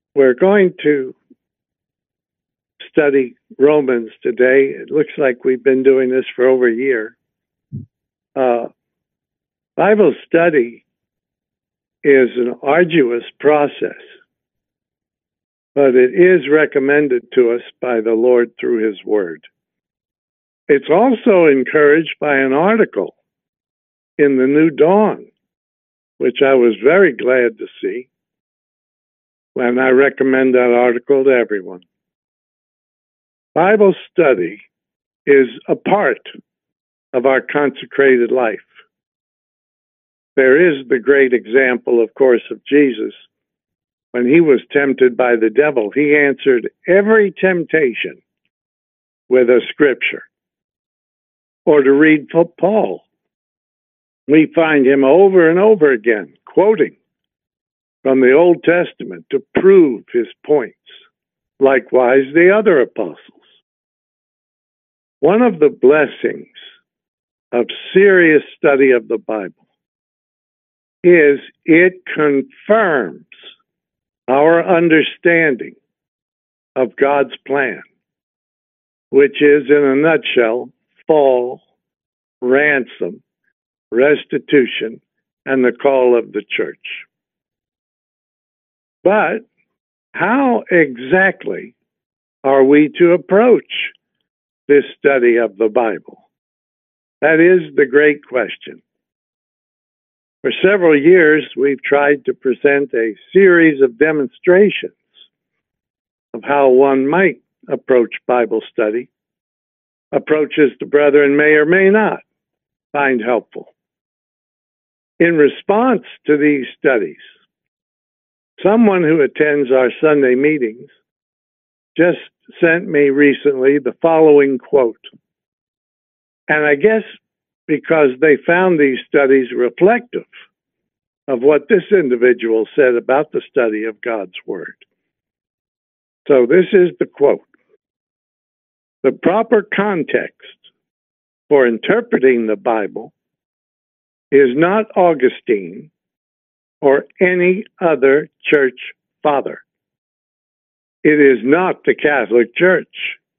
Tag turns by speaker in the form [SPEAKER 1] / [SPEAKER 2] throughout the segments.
[SPEAKER 1] We're going to study Romans today. It looks like we've been doing this for over a year. Bible study is an arduous process, but it is recommended to us by the Lord through His Word. It's also encouraged by an article in the New Dawn, which I was very glad to see, and I recommend that article to everyone. Bible study is a part of our consecrated life. There is the great example, of course, of Jesus. When he was tempted by the devil, he answered every temptation with a scripture. Or to read Paul, we find him over and over again quoting from the Old Testament to prove his points. Likewise, the other apostles. One of the blessings of serious study of the Bible is it confirms our understanding of God's plan, which is, in a nutshell, fall, ransom, restitution, and the call of the church. But how exactly are we to approach this study of the Bible? That is the great question. For several years, we've tried to present a series of demonstrations of how one might approach Bible study, approaches the brethren may or may not find helpful. In response to these studies, someone who attends our Sunday meetings just sent me recently the following quote. And I guess because they found these studies reflective of what this individual said about the study of God's Word. So this is the quote. The proper context for interpreting the Bible is not Augustine or any other church father. It is not the Catholic Church.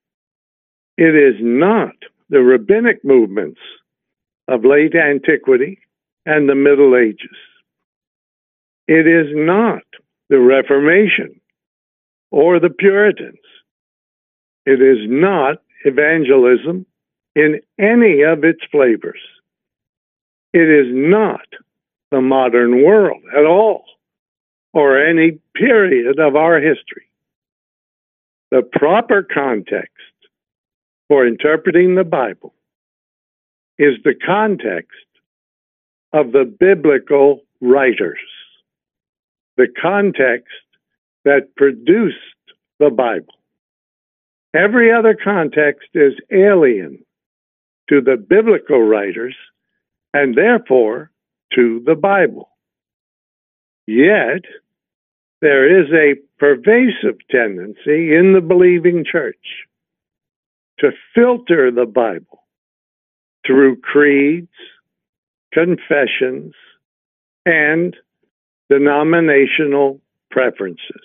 [SPEAKER 1] It is not the rabbinic movements of late antiquity and the Middle Ages. It is not the Reformation or the Puritans. It is not evangelism in any of its flavors. It is not the modern world at all, or any period of our history. The proper context for interpreting the Bible is the context of the biblical writers, the context that produced the Bible. Every other context is alien to the biblical writers and therefore to the Bible. Yet, there is a pervasive tendency in the believing church to filter the Bible through creeds, confessions, and denominational preferences.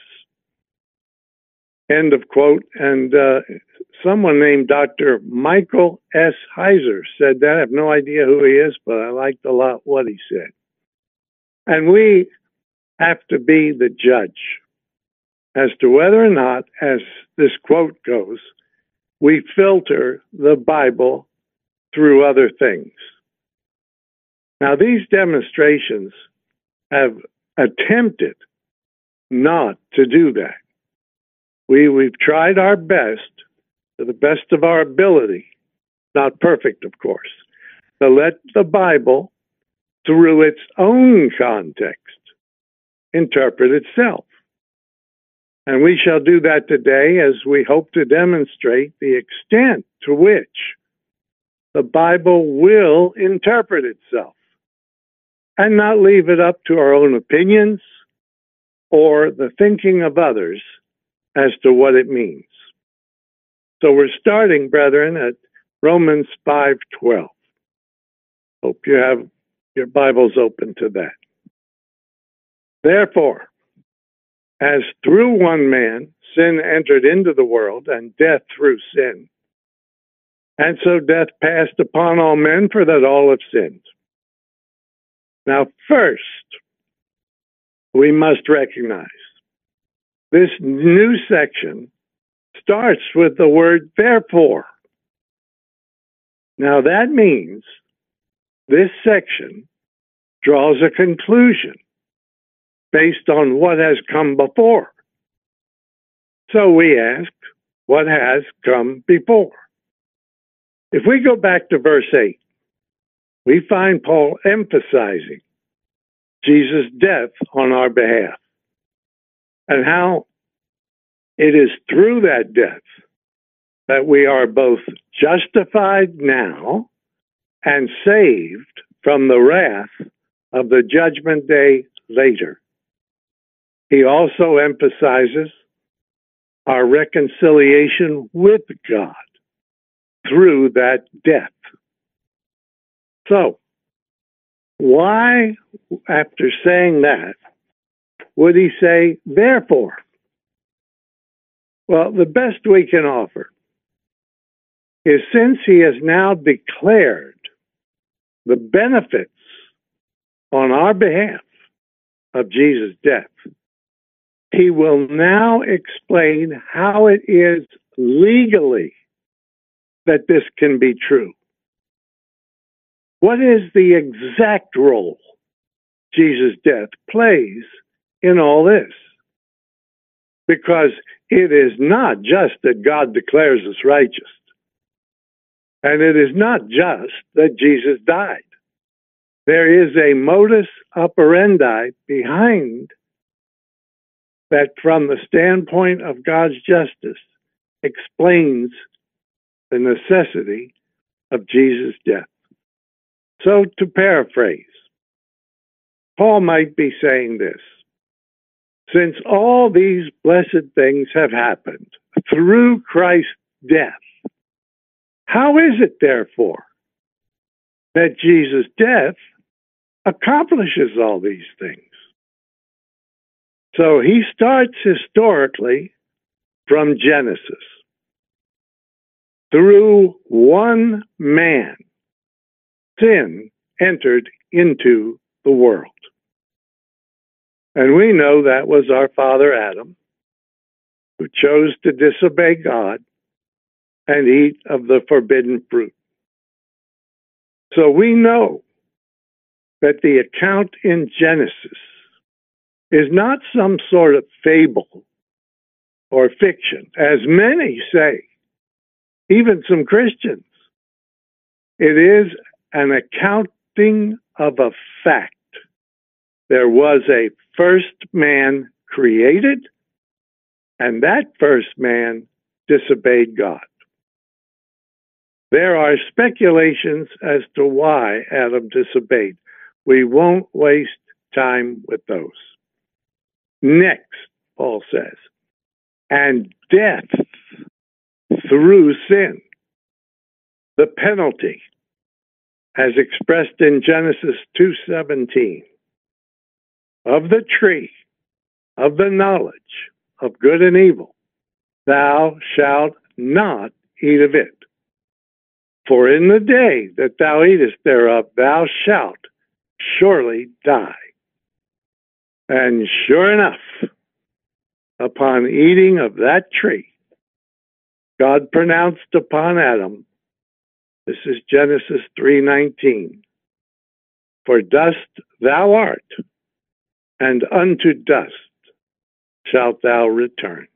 [SPEAKER 1] End of quote. And someone named Dr. Michael S. Heiser said that. I have no idea who he is, but I liked a lot what he said. And we have to be the judge as to whether or not, as this quote goes, we filter the Bible through other things. Now, these demonstrations have attempted not to do that. We've tried our best, to the best of our ability, not perfect, of course, to let the Bible, through its own context, interpret itself. And we shall do that today as we hope to demonstrate the extent to which the Bible will interpret itself and not leave it up to our own opinions or the thinking of others as to what it means. So we're starting, brethren, at Romans 5:12. Hope you have your Bibles open to that. Therefore, as through one man sin entered into the world, and death through sin. And so death passed upon all men, for that all have sinned. Now, first, we must recognize this new section starts with the word therefore. Now, that means this section draws a conclusion based on what has come before. So we ask, what has come before? If we go back to verse 8, we find Paul emphasizing Jesus' death on our behalf and how it is through that death that we are both justified now and saved from the wrath of the judgment day later. He also emphasizes our reconciliation with God through that death. So, why, after saying that, would he say, therefore? Well, the best we can offer is since he has now declared the benefits on our behalf of Jesus' death, he will now explain how it is legally that this can be true. What is the exact role Jesus' death plays in all this? Because it is not just that God declares us righteous, and it is not just that Jesus died. There is a modus operandi behind that, from the standpoint of God's justice, explains the necessity of Jesus' death. So, to paraphrase, Paul might be saying this: since all these blessed things have happened through Christ's death, how is it, therefore, that Jesus' death accomplishes all these things? So he starts historically from Genesis. Through one man, sin entered into the world. And we know that was our father Adam, who chose to disobey God and eat of the forbidden fruit. So we know that the account in Genesis is not some sort of fable or fiction, as many say, even some Christians. It is an accounting of a fact. There was a first man created, and that first man disobeyed God. There are speculations as to why Adam disobeyed. We won't waste time with those. Next, Paul says, and death through sin. The penalty, as expressed in Genesis 2:17, of the tree of the knowledge of good and evil, thou shalt not eat of it. For in the day that thou eatest thereof, thou shalt surely die. And sure enough, upon eating of that tree, God pronounced upon Adam, this is Genesis 3:19, for dust thou art, and unto dust shalt thou return.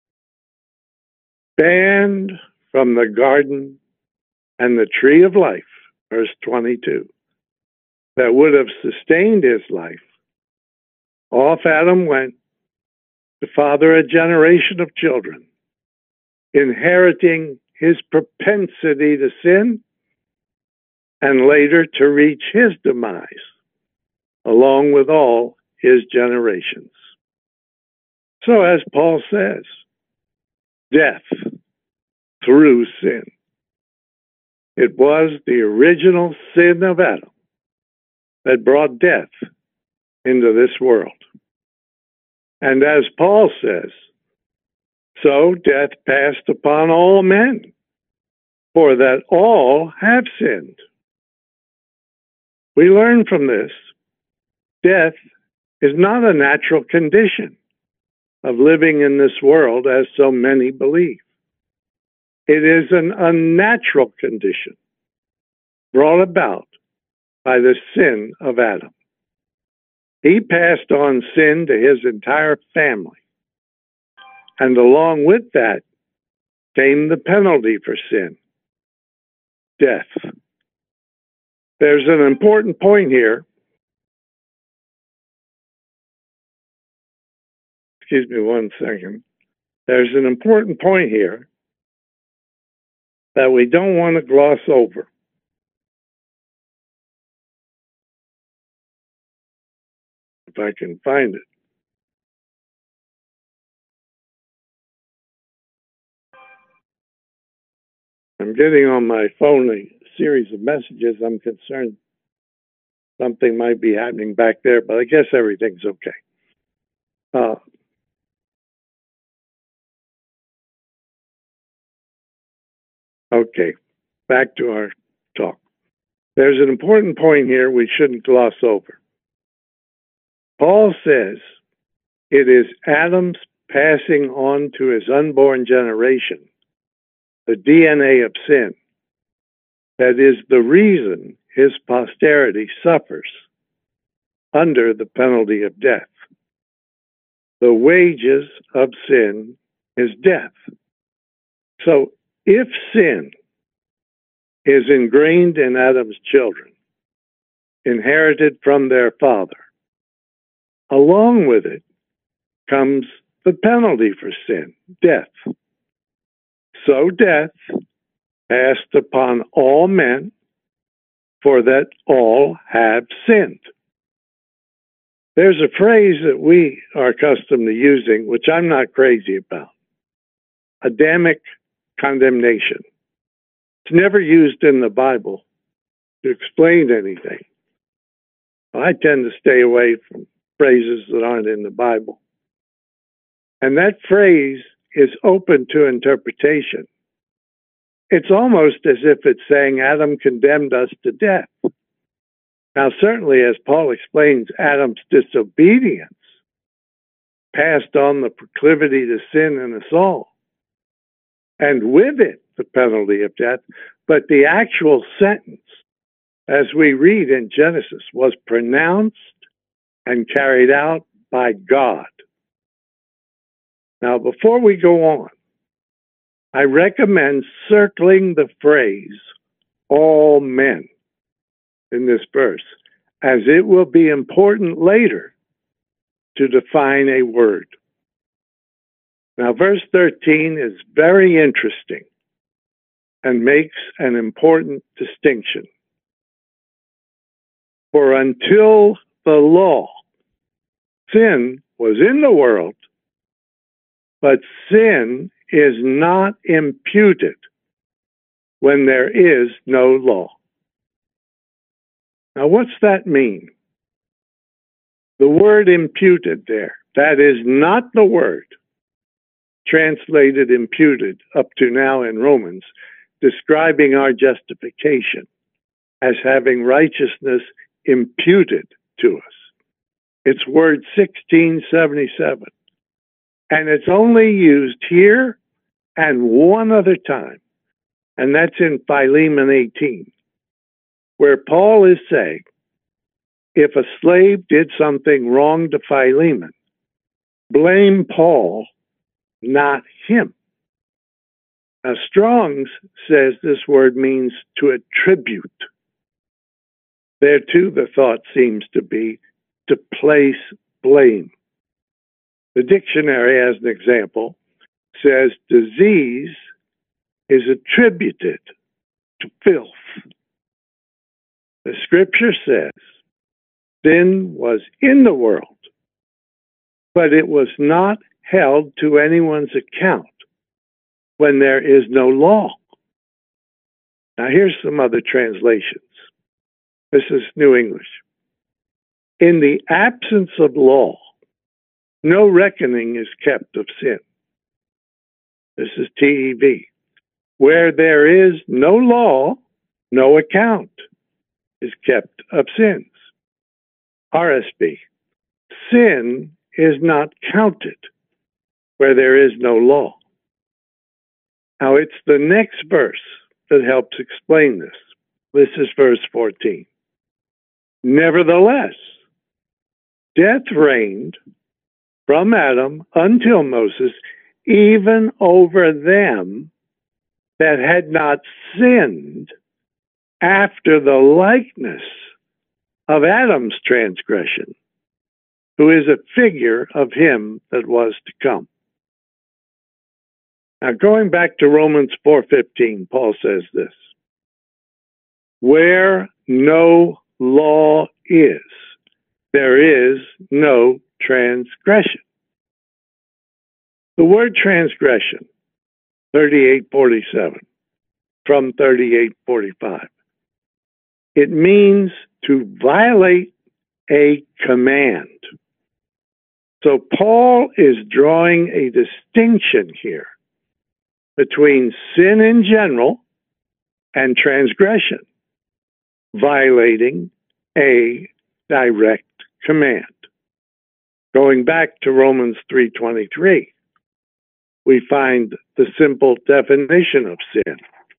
[SPEAKER 1] Banned from the garden and the tree of life, verse 22, that would have sustained his life, off Adam went to father a generation of children, inheriting his propensity to sin and later to reach his demise, along with all his generations. So, as Paul says, death through sin. It was the original sin of Adam that brought death into this world. And as Paul says, so death passed upon all men, for that all have sinned. We learn from this, death is not a natural condition of living in this world as so many believe. It is an unnatural condition brought about by the sin of Adam. He passed on sin to his entire family. And along with that came the penalty for sin, death. There's an important point here. Excuse me one second. There's an important point here that we don't want to gloss over. If I can find it. I'm getting on my phone a series of messages. I'm concerned something might be happening back there, but I guess everything's okay. Okay, back to our talk. There's an important point here we shouldn't gloss over. Paul says it is Adam's passing on to his unborn generation the DNA of sin that is the reason his posterity suffers under the penalty of death. The wages of sin is death. So if sin is ingrained in Adam's children, inherited from their father, along with it comes the penalty for sin, death. So death passed upon all men, for that all have sinned. There's a phrase that we are accustomed to using, which I'm not crazy about, Adamic condemnation. It's never used in the Bible to explain anything. I tend to stay away from phrases that aren't in the Bible. And that phrase is open to interpretation. It's almost as if it's saying Adam condemned us to death. Now, certainly, as Paul explains, Adam's disobedience passed on the proclivity to sin in us all, and with it, the penalty of death. But the actual sentence, as we read in Genesis, was pronounced and carried out by God. Now, before we go on, I recommend circling the phrase, all men, in this verse, as it will be important later to define a word. Now, verse 13 is very interesting and makes an important distinction. For until the law, sin was in the world, but sin is not imputed when there is no law. Now, what's that mean? The word imputed there, that is not the word translated imputed up to now in Romans, describing our justification as having righteousness imputed to us. It's word 1677. And it's only used here and one other time, and that's in Philemon 18, where Paul is saying, if a slave did something wrong to Philemon, blame Paul, not him. Now, Strong's says this word means to attribute. There, too, the thought seems to be to place blame. The dictionary, as an example, says disease is attributed to filth. The scripture says sin was in the world, but it was not held to anyone's account when there is no law. Now, here's some other translations. This is New English. In the absence of law, No reckoning is kept of sin. This is TEV. Where there is no law, no account is kept of sins. RSB. Sin is not counted where there is no law. Now, it's the next verse that helps explain this. This is verse 14. Nevertheless, death reigned from Adam until Moses, even over them that had not sinned after the likeness of Adam's transgression, who is a figure of him that was to come. Now, going back to Romans 4:15, Paul says this: where no law is, there is no transgression. The word transgression, 38:47, from 38:45, it means to violate a command. So Paul is drawing a distinction here between sin in general and transgression, violating a direct command. Going back to Romans 3:23, we find the simple definition of sin.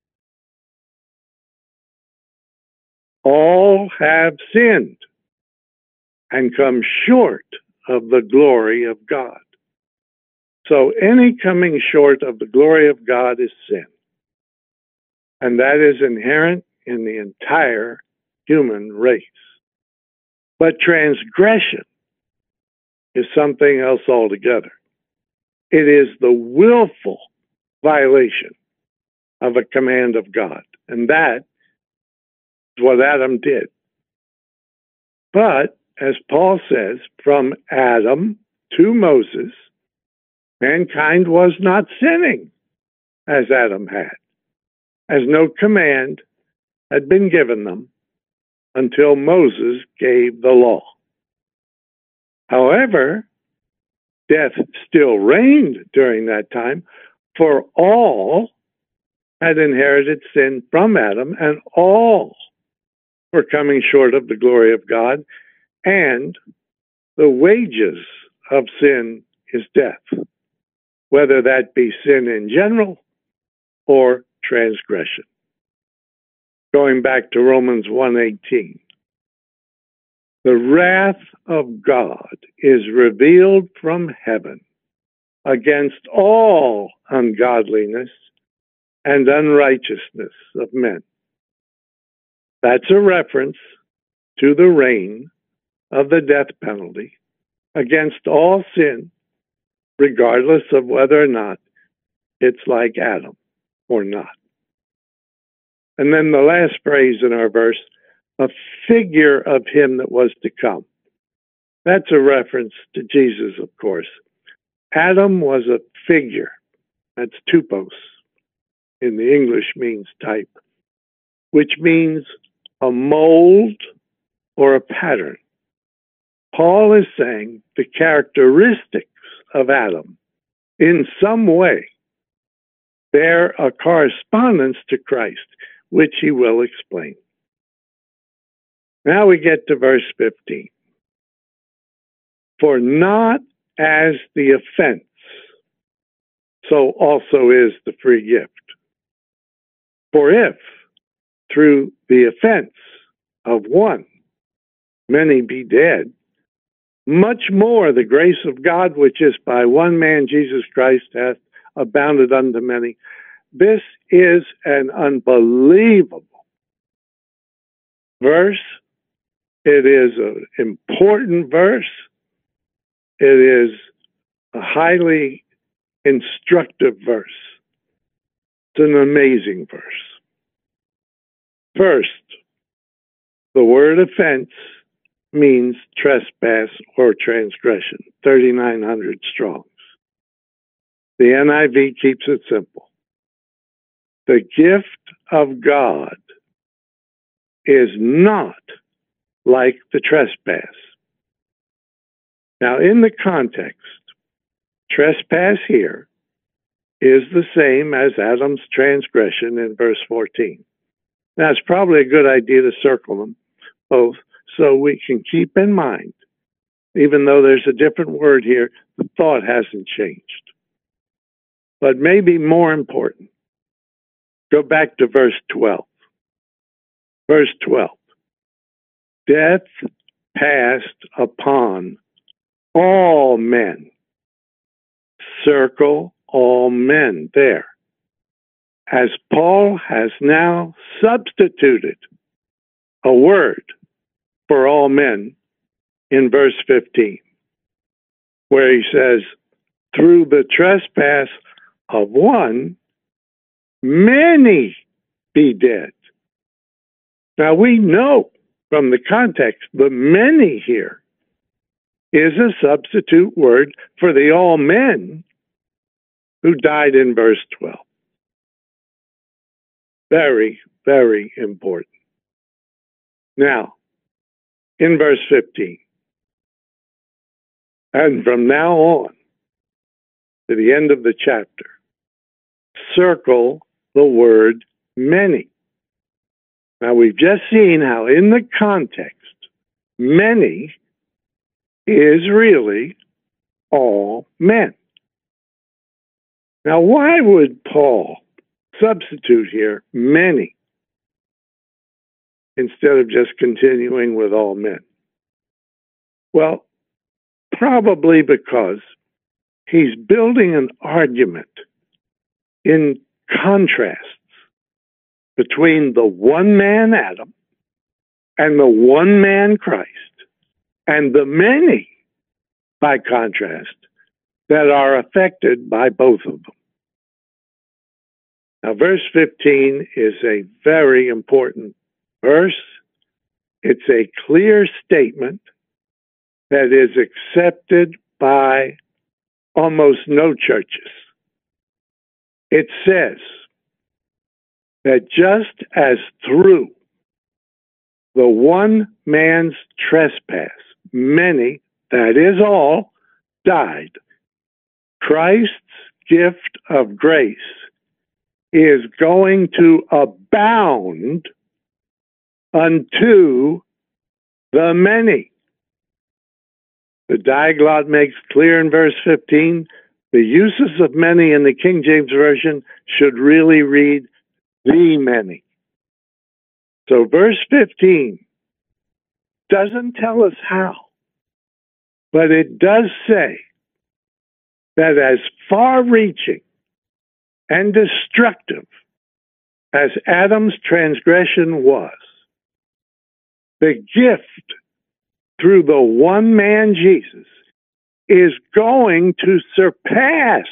[SPEAKER 1] All have sinned and come short of the glory of God. So any coming short of the glory of God is sin. And that is inherent in the entire human race. But transgression is something else altogether. It is the willful violation of a command of God. And that is what Adam did. But, as Paul says, from Adam to Moses, mankind was not sinning as Adam had, as no command had been given them until Moses gave the law. However, death still reigned during that time, for all had inherited sin from Adam, and all were coming short of the glory of God, and the wages of sin is death, whether that be sin in general or transgression. Going back to Romans 1:18, the wrath of God is revealed from heaven against all ungodliness and unrighteousness of men. That's a reference to the reign of the death penalty against all sin, regardless of whether or not it's like Adam or not. And then the last phrase in our verse, a figure of him that was to come. That's a reference to Jesus, of course. Adam was a figure. That's typos. In the English means type, which means a mold or a pattern. Paul is saying the characteristics of Adam in some way bear a correspondence to Christ, which he will explain. Now we get to verse 15. For not as the offense, so also is the free gift. For if, through the offense of one, many be dead, much more the grace of God, which is by one man, Jesus Christ, hath abounded unto many. This is an unbelievable verse. It is an important verse. It is a highly instructive verse. It's an amazing verse. First, the word offense means trespass or transgression, 3,900 Strongs. The NIV keeps it simple. The gift of God is not like the trespass. Now, in the context, Trespass here is the same as Adam's transgression in verse 14. Now, it's probably a good idea to circle them both so we can keep in mind, even though there's a different word here, the thought hasn't changed. But maybe more important, go back to verse 12. Verse 12. Death passed upon all men. Circle all men there. As Paul has now substituted a word for all men in verse 15, where he says, through the trespass of one, many be dead. Now we know from the context, the many here is a substitute word for the all men who died in verse 12. Very, very important. Now, in verse 15, and from now on to the end of the chapter, circle the word many. Now, we've just seen how in the context, many is really all men. Now, why would Paul substitute here many instead of just continuing with all men? Well, probably because he's building an argument in contrasts between the one man Adam and the one man Christ, and the many, by contrast, that are affected by both of them. Now, verse 15 is a very important verse. It's a clear statement that is accepted by almost no churches. It says that just as through the one man's trespass, many, that is all, died, Christ's gift of grace is going to abound unto the many. The Diaglott makes clear in verse 15, the uses of many in the King James Version should really read the many. So verse 15 doesn't tell us how, but it does say that as far-reaching and destructive as Adam's transgression was, the gift through the one man Jesus is going to surpass,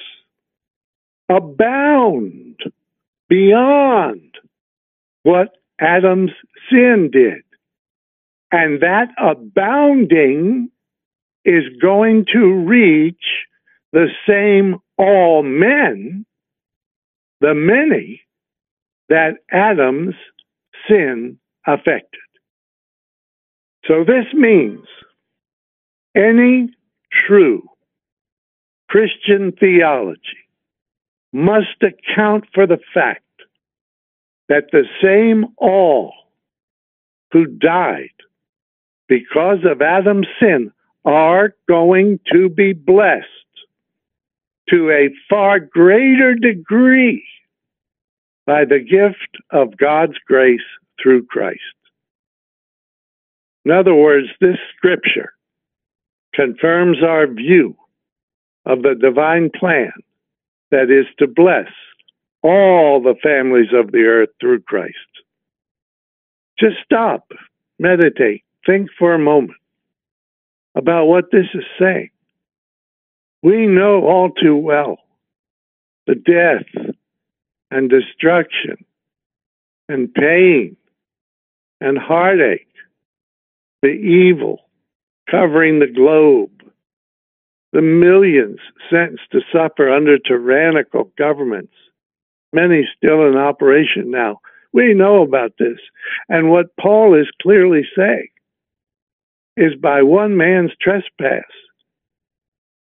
[SPEAKER 1] abound beyond what Adam's sin did. And that abounding is going to reach the same all men, the many, that Adam's sin affected. So this means any true Christian theology must account for the fact that the same all who died because of Adam's sin are going to be blessed to a far greater degree by the gift of God's grace through Christ. In other words, this scripture confirms our view of the divine plan that is to bless all the families of the earth through Christ. Just stop, meditate, think for a moment about what this is saying. We know all too well the death and destruction and pain and heartache, the evil covering the globe, the millions sentenced to suffer under tyrannical governments, many still in operation now. We know about this. And what Paul is clearly saying is by one man's trespass,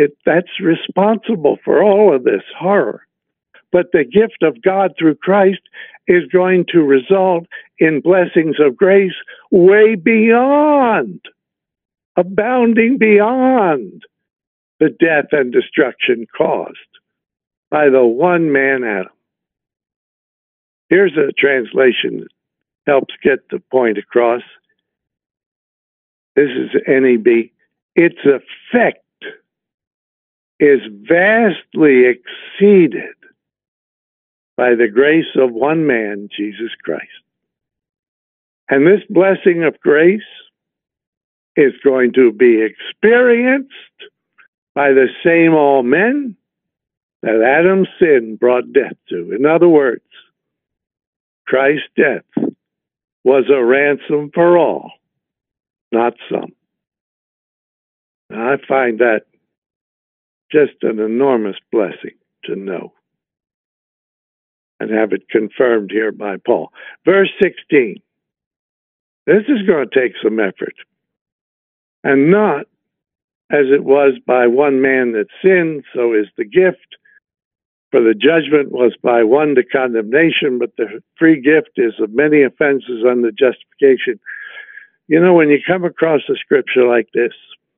[SPEAKER 1] that's responsible for all of this horror. But the gift of God through Christ is going to result in blessings of grace way beyond, abounding beyond the death and destruction caused by the one man Adam. Here's a translation that helps get the point across. This is NEB. Its effect is vastly exceeded by the grace of one man, Jesus Christ. And this blessing of grace is going to be experienced by the same all men that Adam's sin brought death to. In other words, Christ's death was a ransom for all, not some. Now, I find that just an enormous blessing to know and have it confirmed here by Paul. Verse 16. This is going to take some effort. And not as it was by one man that sinned, so is the gift. For the judgment was by one to condemnation, but the free gift is of many offenses unto justification. You know, when you come across a scripture like this,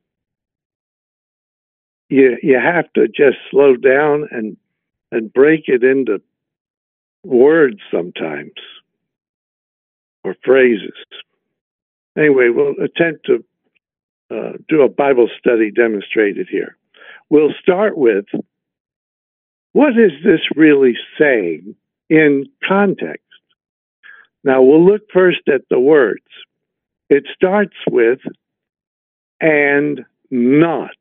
[SPEAKER 1] you have to just slow down and break it into words sometimes, or phrases. Anyway, we'll attempt to do a Bible study demonstrated here. We'll start with, what is this really saying in context? Now, we'll look first at the words. It starts with, and not.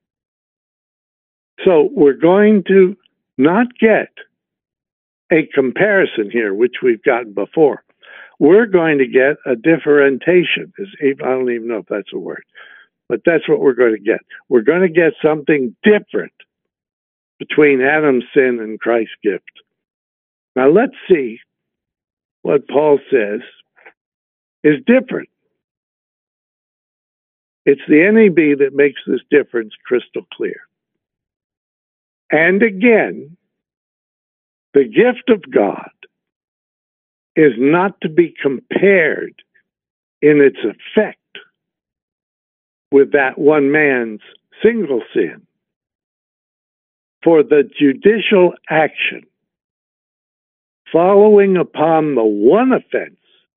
[SPEAKER 1] So we're going to not get a comparison here, which we've gotten before. We're going to get a differentiation. I don't even know if that's a word, but that's what we're going to get. We're going to get something different between Adam's sin and Christ's gift. Now let's see what Paul says is different. It's the NEB that makes this difference crystal clear. And again, the gift of God is not to be compared in its effect with that one man's single sin. For the judicial action following upon the one offense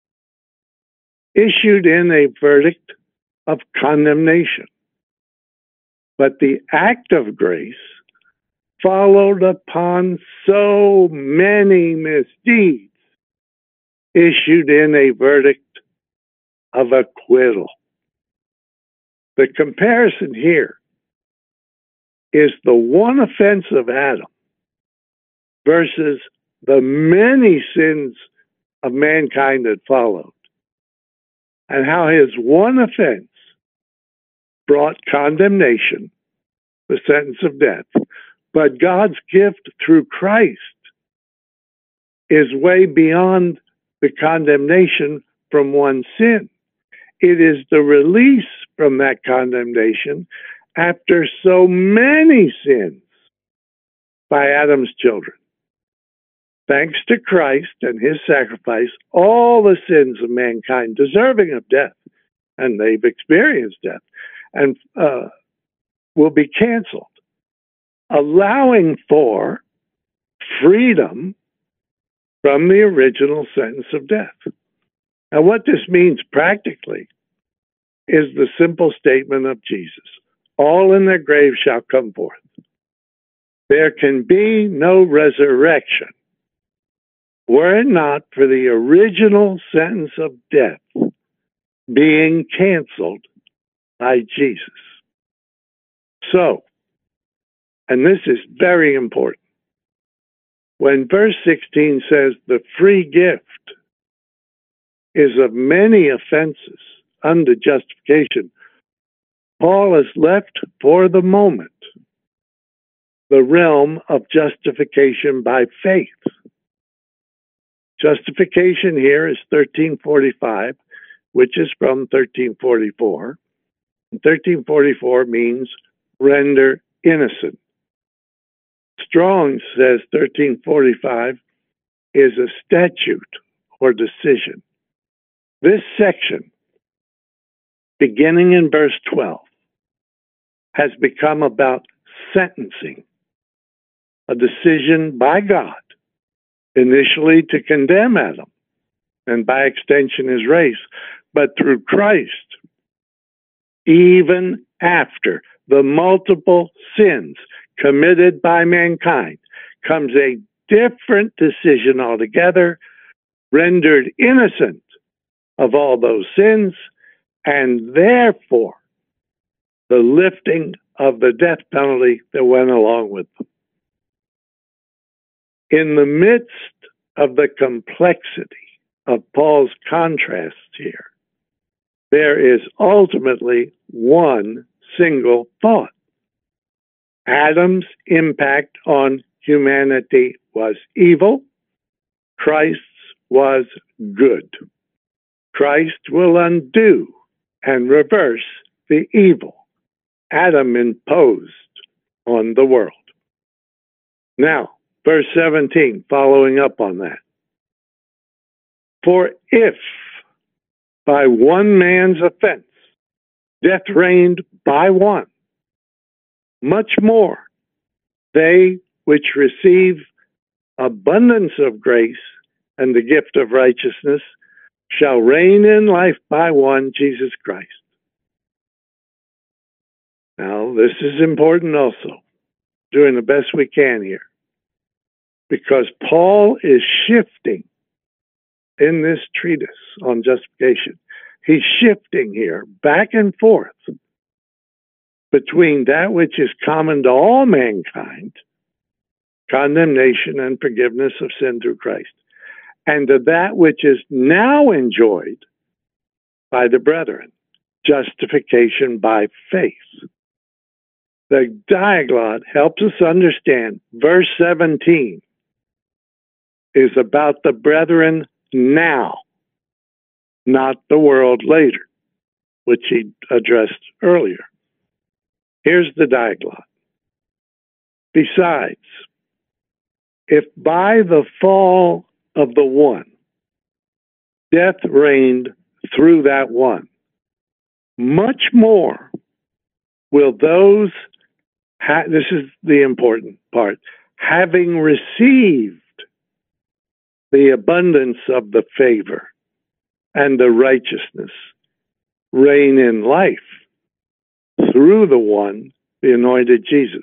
[SPEAKER 1] issued in a verdict of condemnation. But the act of grace followed upon so many misdeeds issued in a verdict of acquittal. The comparison here is the one offense of Adam versus the many sins of mankind that followed, and how his one offense brought condemnation, the sentence of death. But God's gift through Christ is way beyond the condemnation from one sin. It is the release from that condemnation after so many sins by Adam's children. Thanks to Christ and his sacrifice, all the sins of mankind deserving of death, and they've experienced death, and will be canceled, allowing for freedom from the original sentence of death. Now, what this means practically is the simple statement of Jesus: all in their graves shall come forth. There can be no resurrection were it not for the original sentence of death being canceled by Jesus. So, and this is very important, when verse 16 says the free gift is of many offenses unto justification, Paul has left for the moment the realm of justification by faith. Justification here is 1345, which is from 1344. And 1344 means render innocent. Strong says 1345 is a statute or decision. This section, beginning in verse 12, has become about sentencing, a decision by God, initially to condemn Adam, and by extension his race, but through Christ, even after the multiple sins committed by mankind, comes a different decision altogether, rendered innocent of all those sins, and therefore the lifting of the death penalty that went along with them. In the midst of the complexity of Paul's contrasts here, there is ultimately one single thought. Adam's impact on humanity was evil. Christ's was good. Christ will undo and reverse the evil Adam imposed on the world. Now, verse 17, following up on that. For if by one man's offense death reigned by one, much more they which receive abundance of grace and the gift of righteousness shall reign in life by one, Jesus Christ. Now, this is important also, doing the best we can here, because Paul is shifting in this treatise on justification. He's shifting here back and forth between that which is common to all mankind, condemnation and forgiveness of sin through Christ, and to that which is now enjoyed by the brethren, justification by faith. The diaglott helps us understand verse 17 is about the brethren now, not the world later, which he addressed earlier. Here's the diaglott. Besides, if by the fall of the one, death reigned through that one, much more will those, this is the important part, having received the abundance of the favor and the righteousness, reign in life through the one, the anointed Jesus.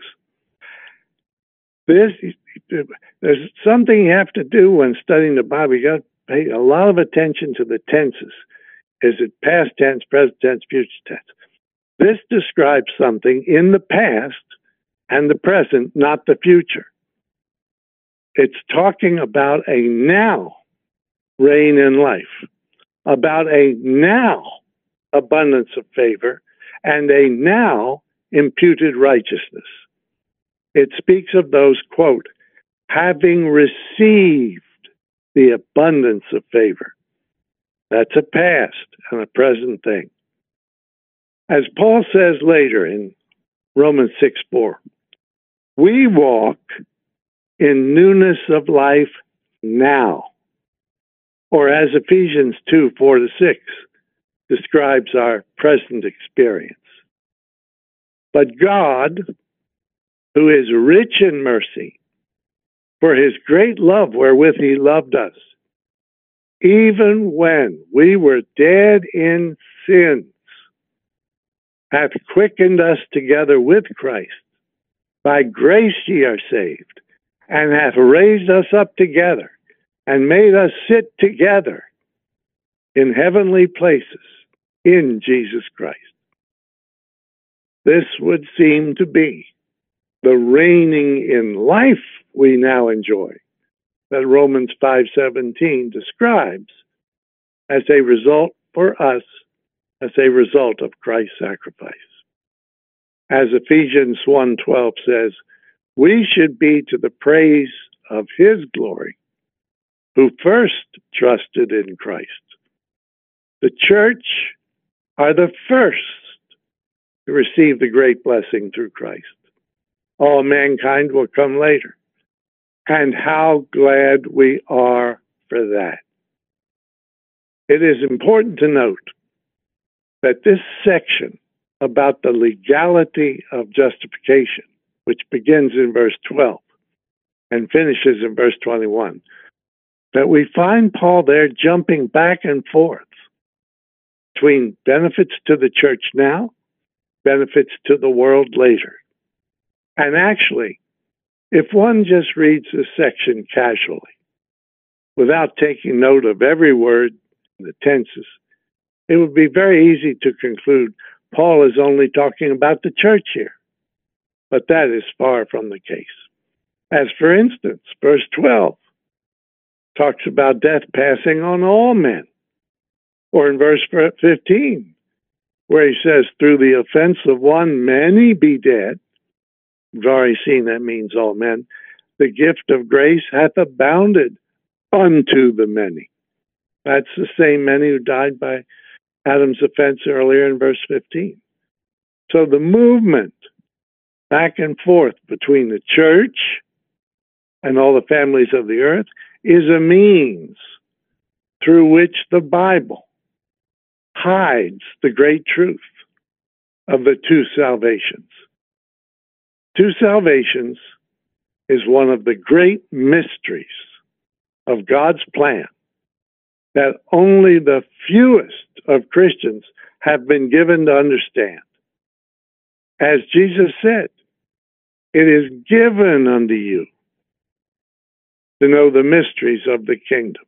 [SPEAKER 1] There's something you have to do when studying the Bible. You got to pay a lot of attention to the tenses. Is it past tense, present tense, future tense? This describes something in the past and the present, not the future. It's talking about a now reign in life, about a now abundance of favor, and a now imputed righteousness. It speaks of those, quote, having received the abundance of favor. That's a past and a present thing. As Paul says later in Romans 6:4, we walk in newness of life now. Or as Ephesians 2:4-6 describes our present experience. But God, who is rich in mercy, for his great love wherewith he loved us, even when we were dead in sins, hath quickened us together with Christ. By grace ye are saved, and hath raised us up together, and made us sit together in heavenly places in Jesus Christ. This would seem to be the reigning in life we now enjoy, that Romans 5:17 describes as a result for us, as a result of Christ's sacrifice. As Ephesians 1:12 says, we should be to the praise of his glory, who first trusted in Christ. The church are the first to receive the great blessing through Christ. all mankind will come later. And how glad we are for that. It is important to note that this section about the legality of justification, which begins in verse 12 and finishes in verse 21, that we find Paul there jumping back and forth between benefits to the church now, benefits to the world later. And actually, if one just reads this section casually, without taking note of every word and the tenses, it would be very easy to conclude Paul is only talking about the church here. But that is far from the case. As for instance, verse 12 talks about death passing on all men. Or in verse 15, where he says, through the offense of one, many be dead. We've already seen that means all men. The gift of grace hath abounded unto the many. That's the same many who died by Adam's offense earlier in verse 15. So the movement back and forth between the church and all the families of the earth is a means through which the Bible hides the great truth of the two salvations. Two salvations is one of the great mysteries of God's plan that only the fewest of Christians have been given to understand. As Jesus said, it is given unto you to know the mysteries of the kingdom.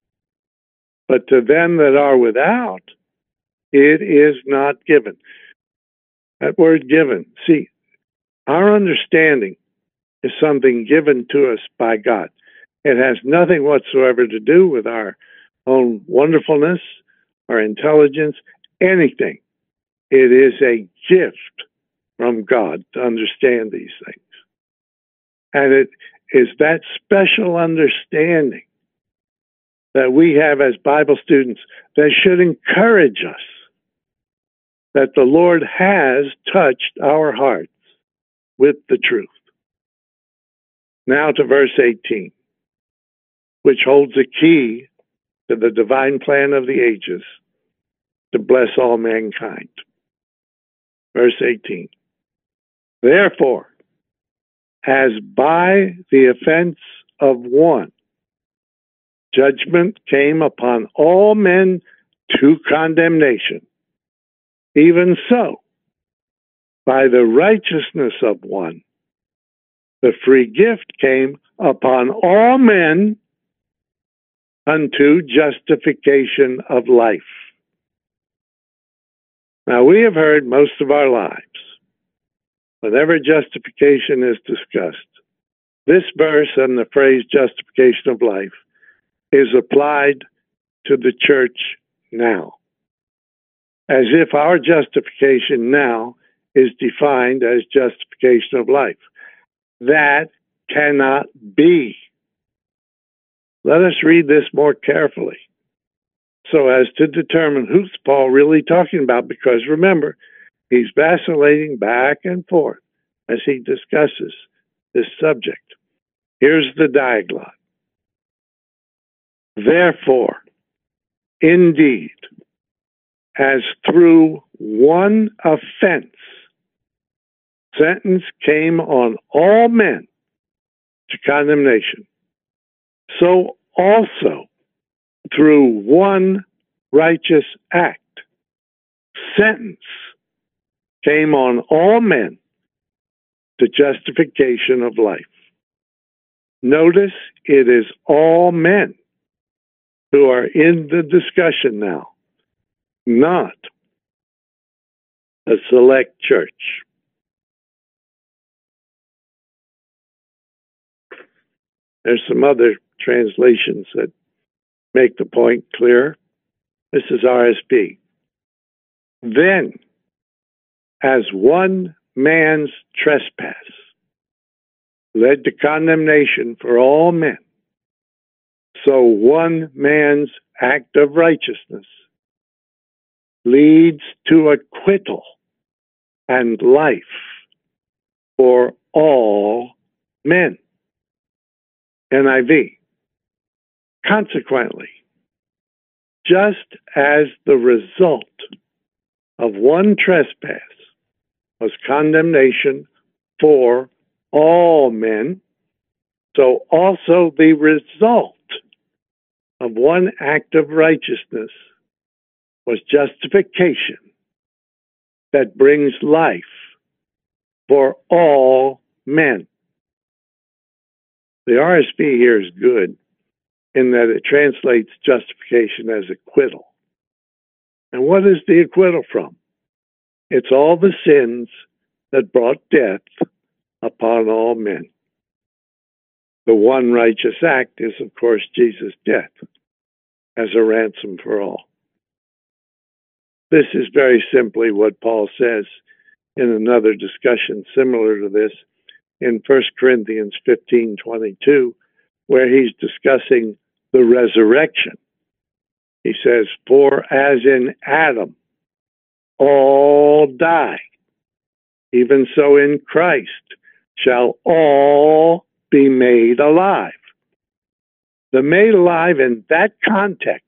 [SPEAKER 1] But to them that are without, it is not given. That word given, see, our understanding is something given to us by God. It has nothing whatsoever to do with our own wonderfulness, our intelligence, anything. It is a gift from God to understand these things. And it is that special understanding that we have as Bible students that should encourage us that the Lord has touched our hearts with the truth. Now to verse 18, which holds a key to the divine plan of the ages to bless all mankind. Verse 18, therefore, as by the offense of one, judgment came upon all men to condemnation, even so, by the righteousness of one, the free gift came upon all men unto justification of life. Now, we have heard most of our lives, whenever justification is discussed, this verse and the phrase justification of life is applied to the church now, as if our justification now is defined as justification of life. That cannot be. Let us read this more carefully so as to determine who's Paul really talking about, because remember, he's vacillating back and forth as he discusses this subject. Here's the diaglott. Therefore, indeed, as through one offense, sentence came on all men to condemnation, so also through one righteous act, sentence came on all men to justification of life. Notice it is all men who are in the discussion now, not a select church. There's some other translations that make the point clear. This is RSV. Then, as one man's trespass led to condemnation for all men, so one man's act of righteousness leads to acquittal and life for all men. NIV. Consequently, just as the result of one trespass was condemnation for all men, so also the result of one act of righteousness was justification that brings life for all men. The RSV here is good in that it translates justification as acquittal. And what is the acquittal from? It's all the sins that brought death upon all men. The one righteous act is, of course, Jesus' death as a ransom for all. This is very simply what Paul says in another discussion similar to this in 1 Corinthians 15:22, where he's discussing the resurrection. He says, "For as in Adam all die, even so in Christ shall all be made alive." The made alive in that context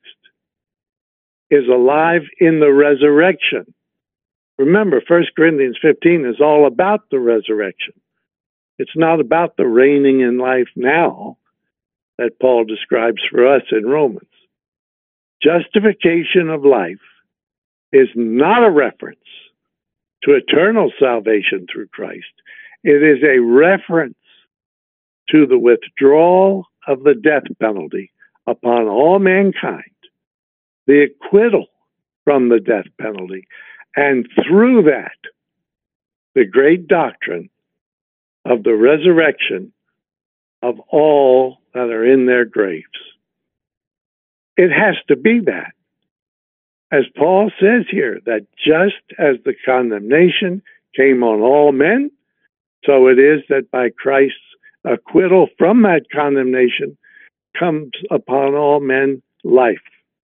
[SPEAKER 1] is alive in the resurrection. Remember, 1 Corinthians 15 is all about the resurrection. It's not about the reigning in life now that Paul describes for us in Romans. Justification of life is not a reference to eternal salvation through Christ. It is a reference to the withdrawal of the death penalty upon all mankind, the acquittal from the death penalty, and through that, the great doctrine of the resurrection of all that are in their graves. It has to be that. As Paul says here, that just as the condemnation came on all men, so it is that by Christ's acquittal from that condemnation comes upon all men life.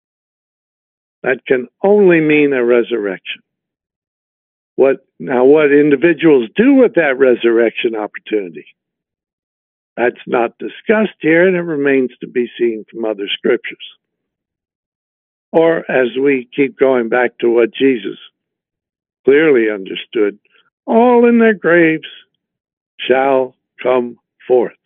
[SPEAKER 1] That can only mean a resurrection. What individuals do with that resurrection opportunity, that's not discussed here, and it remains to be seen from other scriptures. Or as we keep going back to what Jesus clearly understood, all in their graves shall come forth.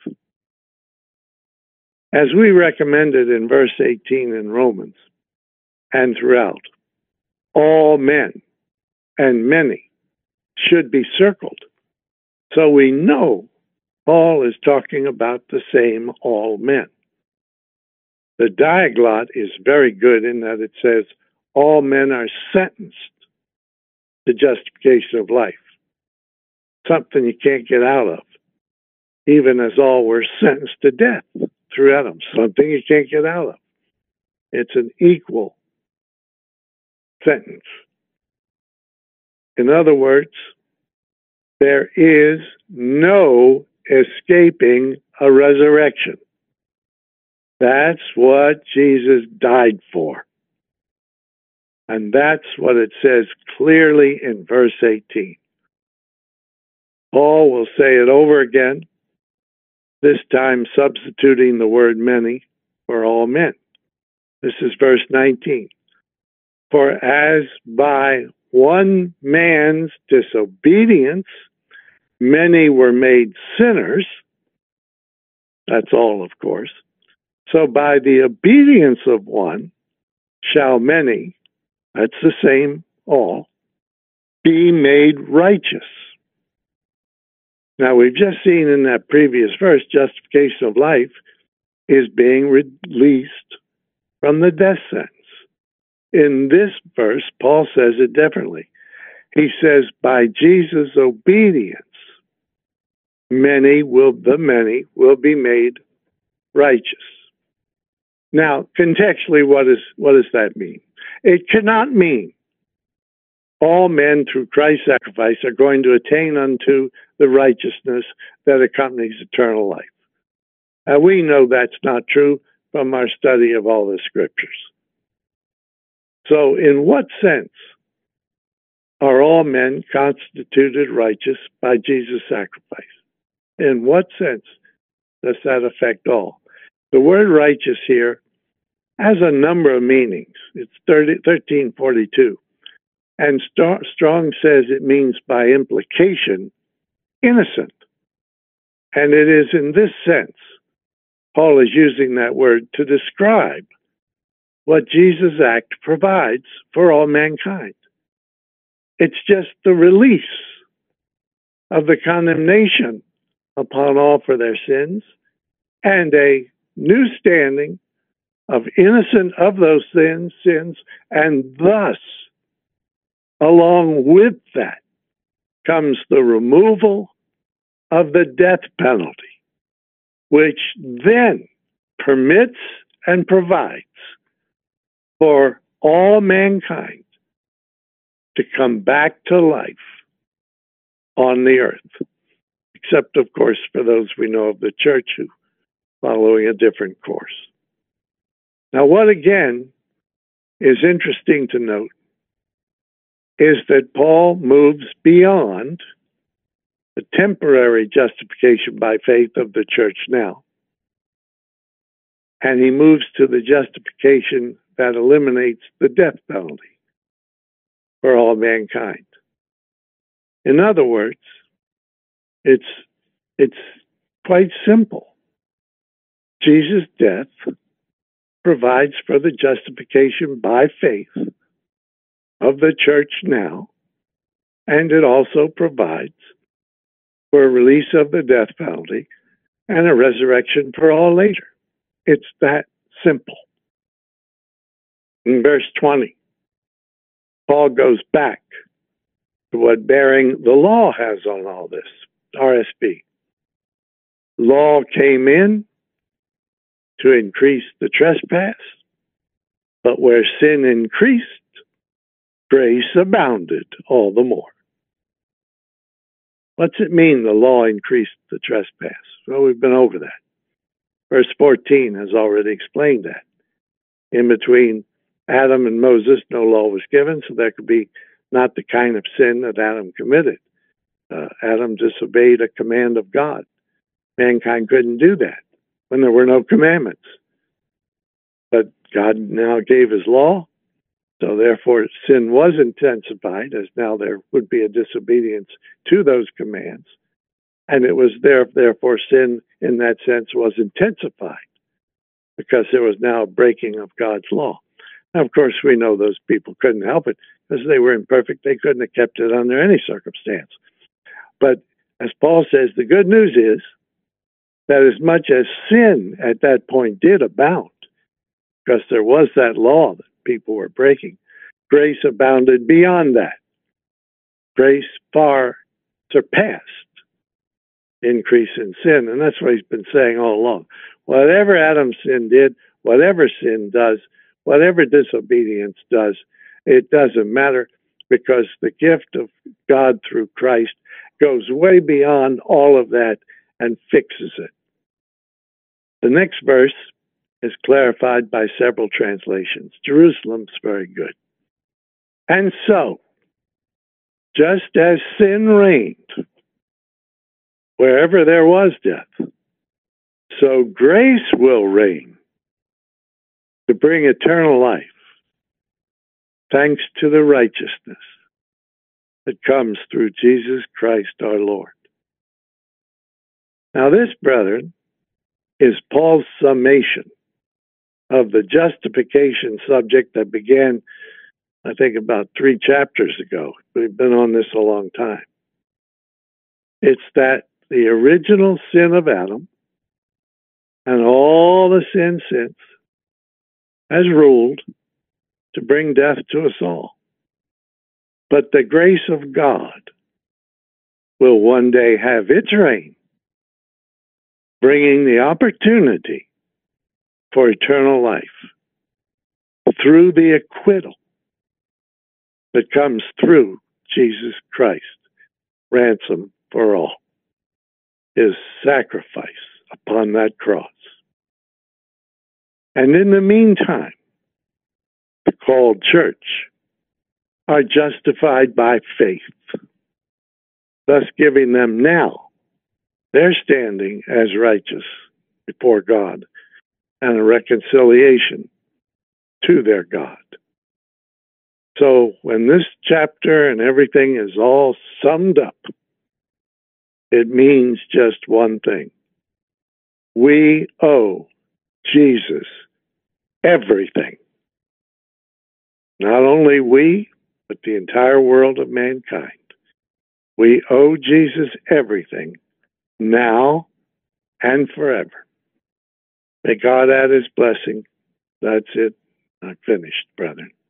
[SPEAKER 1] As we recommended in verse 18 in Romans and throughout, all men and many should be circled. So we know Paul is talking about the same all men. The Diaglott is very good in that it says all men are sentenced to justification of life, something you can't get out of, even as all were sentenced to death through Adam, something you can't get out of. It's an equal sentence. In other words, there is no escaping a resurrection. That's what Jesus died for. And that's what it says clearly in verse 18. Paul will say it over again, this time substituting the word many for all men. This is verse 19. For as by one man's disobedience many were made sinners, that's all, of course, so by the obedience of one shall many, that's the same all, be made righteous. Now, we've just seen in that previous verse, justification of life is being released from the death sentence. In this verse, Paul says it differently. He says, by Jesus' obedience, many will be made righteous. Now, contextually, what does that mean? It cannot mean all men through Christ's sacrifice are going to attain unto the righteousness that accompanies eternal life. We know that's not true from our study of all the scriptures. So, in what sense are all men constituted righteous by Jesus' sacrifice? In what sense does that affect all? The word righteous here has a number of meanings. It's 1342. And Strong says it means by implication, innocent. And it is in this sense, Paul is using that word to describe what Jesus' act provides for all mankind. It's just the release of the condemnation upon all for their sins and a new standing of innocent of those sins, and thus, along with that, comes the removal of the death penalty, which then permits and provides for all mankind to come back to life on the earth, except, of course, for those we know of the church who are following a different course. Now, what again is interesting to note is that Paul moves beyond the temporary justification by faith of the church now, and he moves to the justification that eliminates the death penalty for all mankind. In other words, it's quite simple. Jesus' death provides for the justification by faith of the church now, and it also provides for a release of the death penalty and a resurrection for all later. It's that simple. In verse 20, Paul goes back to what bearing the law has on all this. RSV. Law came in to increase the trespass, but where sin increased, grace abounded all the more. What's it mean the law increased the trespass? Well, we've been over that. Verse 14 has already explained that. In between Adam and Moses, no law was given, so there could be not the kind of sin that Adam committed. Adam disobeyed a command of God. Mankind couldn't do that when there were no commandments. But God now gave his law, so therefore sin was intensified, as now there would be a disobedience to those commands. And it was therefore sin in that sense was intensified because there was now a breaking of God's law. Now, of course, we know those people couldn't help it because they were imperfect. They couldn't have kept it under any circumstance. But as Paul says, the good news is that as much as sin at that point did abound, because there was that law that people were breaking, grace abounded beyond that. Grace far surpassed increase in sin. And that's what he's been saying all along. Whatever Adam's sin did, whatever sin does, whatever disobedience does, it doesn't matter, because the gift of God through Christ goes way beyond all of that and fixes it. The next verse is clarified by several translations. Jerusalem's very good. And so, just as sin reigned wherever there was death, so grace will reign to bring eternal life, thanks to the righteousness that comes through Jesus Christ our Lord. Now this, brethren, is Paul's summation of the justification subject that began, I think, about 3 chapters ago. We've been on this a long time. It's that the original sin of Adam and all the sin since has ruled to bring death to us all. But the grace of God will one day have its reign, bringing the opportunity for eternal life through the acquittal that comes through Jesus Christ, ransom for all, his sacrifice upon that cross. And in the meantime, the called church are justified by faith, thus giving them now their standing as righteous before God and a reconciliation to their God. So when this chapter and everything is all summed up, it means just one thing. We owe Jesus everything. Not only we, but the entire world of mankind. We owe Jesus everything, now and forever. May God add his blessing. That's it. I'm finished, brethren.